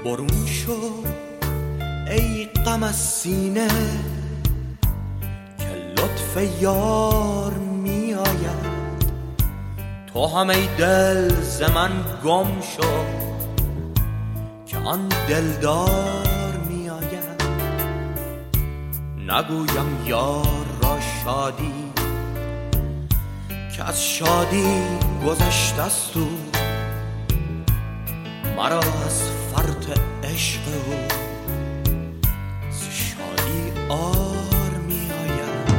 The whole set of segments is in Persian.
برون شو ای غم از سینه که لطف یار می آید. تو هم ای دل ز من گم شو که آن دلدار می آید. نگویم یار را شادی که از شادی گذشته است او، مرا از فرط عشق او ز شادی آر می آید.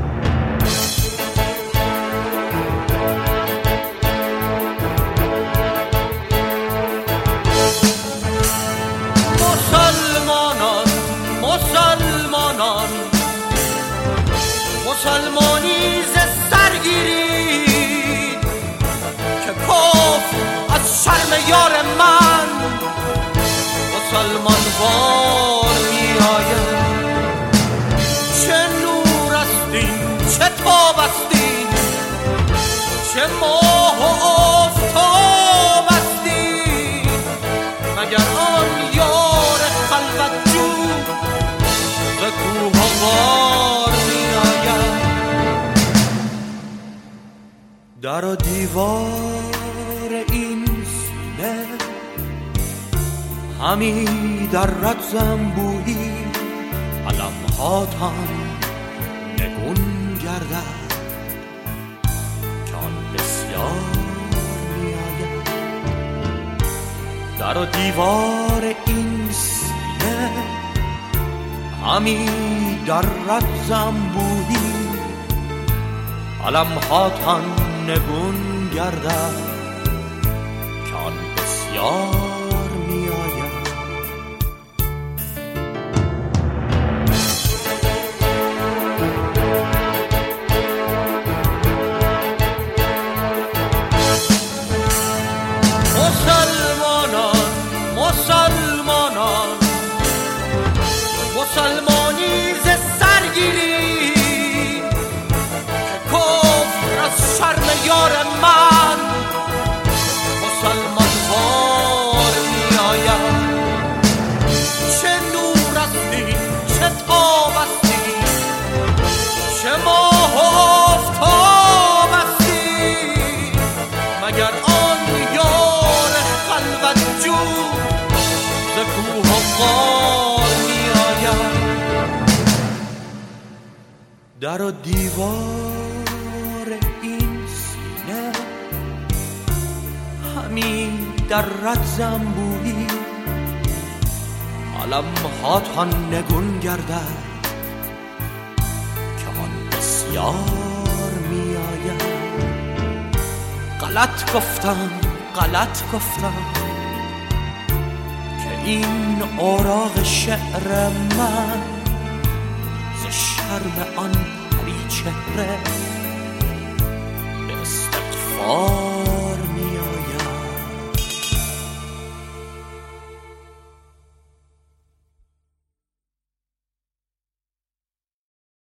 مسلمانان مسلمانان مسلمانی ز سر گیرید که کفر از شرم یار من مسلمان وار می آید. چه نور استین چه تاب استین چه ماه و آفتاب استین مگر آن یار خلوت جو ز کوه و غار می آید. در و دیوار این سینه همی درد زنبویی، علمهاتان نگون گردد که آن بسیار می آید. در و دیوار این سینه همی درد زنبویی، علمهاتان نگون گردد که آن بسیار می آید. مسلمانان مسلمانی ز سر گیرید که کفر از شرم یار من مسلمان وار می آید. چه نور استی چه تاب استی چه ماه و آفتاب استی مگر آن یار خلوت جو ز کوه و غار می آید. در و دیوار این سینه همی در رد زنبویی، علمهاتان نگون گردد که آن بسیار می آید. غلط گفتم که این اوراق شعر من ز شرم آن پری چهره